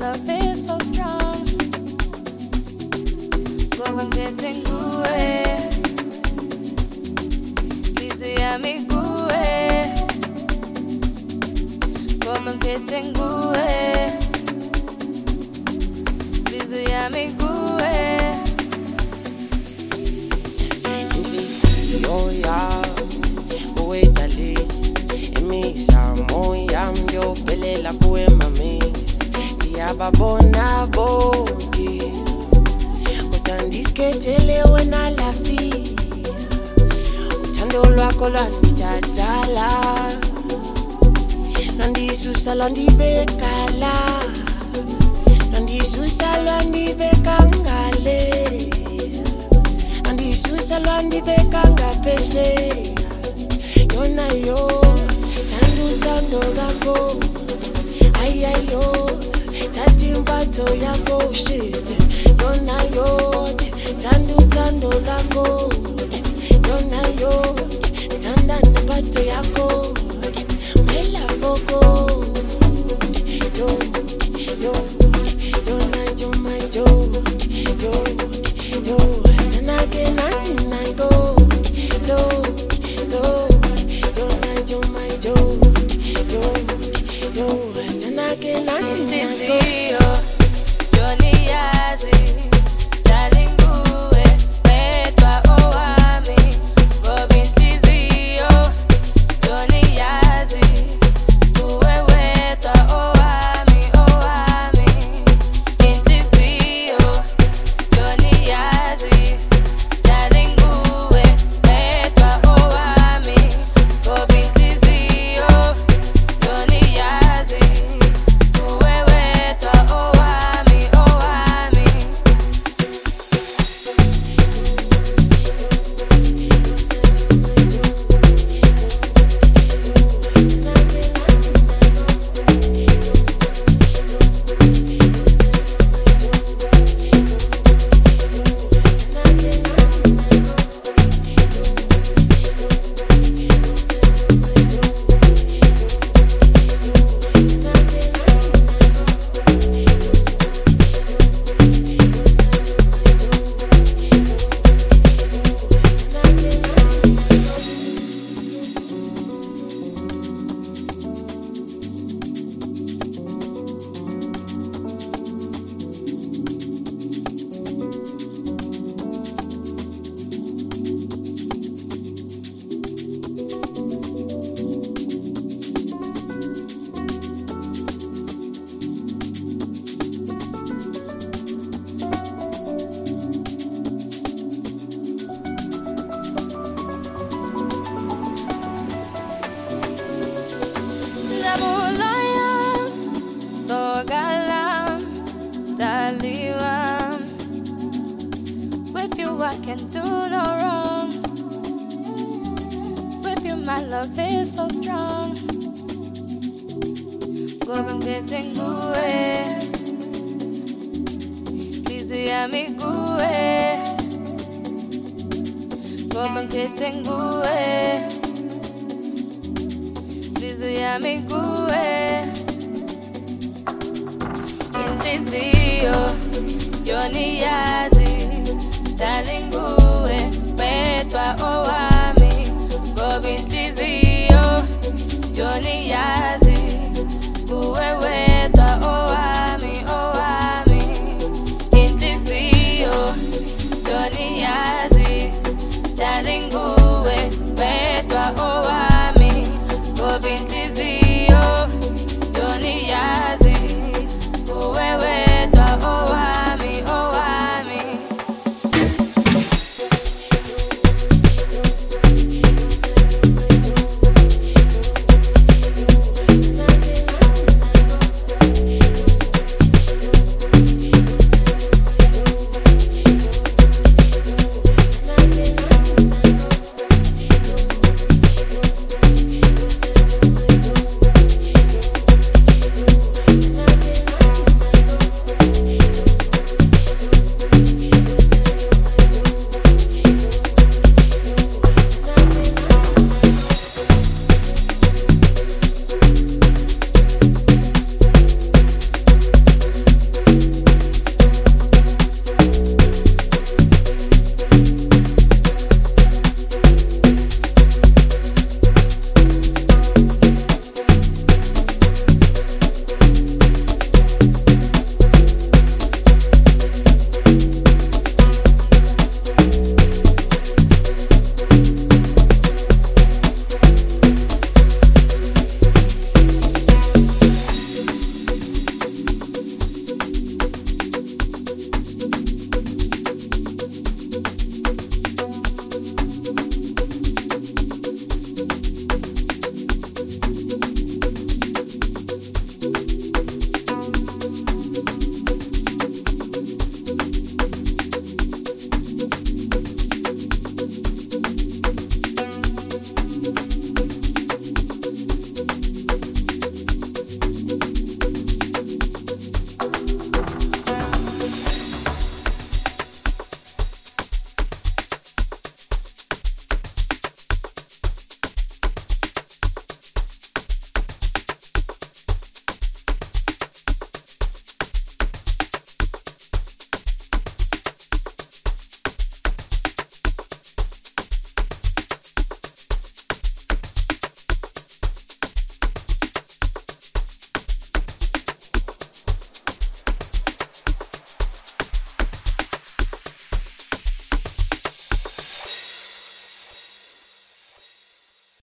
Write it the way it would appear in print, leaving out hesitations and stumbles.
love is so strong. Ngoba ngiphethe nguwe, inhliziyo yami kuwe. Ngoba ngiphethe nguwe, inhliziyo yami kuwe. Inhliziyo yami kuwe darling, imisamo yami ngiyophelela kuwe mami. Ngiyababona bonke kodwa ndisikethele wena lafi. Uthando lwakho lwandithathala, lwandisusa lwandibeka la, lwandisusa lwandibeka ngale, lwandisusa lwandibeka ngaphesheya. Yona yo thando kakho, ayayo thatha impatho yakho shit. Yona yo thando kakho, yona yo thanda impatho yakho, my love go. Yo yona yo my yo tanake nothing I go. Inhliziyo yoniyazi, darling nguwe wedwa owami. Ngoba inhliziyo yoniyazi, nguwe wedwa owami. Inhliziyo yoniyazi, darling nguwe wedwa owami. Ngoba inhliziyo yoniyazi, nguwe wedwa owami. With you I can do no wrong. With you my love is so strong. Ngoba ngiphethe nguwe, inhliziyo yami kuwe. Ngoba ngiphethe nguwe, inhliziyo yami kuwe. Inhliziyo yoniyazi, darling nguwe wedwa owami. Ngoba inhliziyo yoniyazi.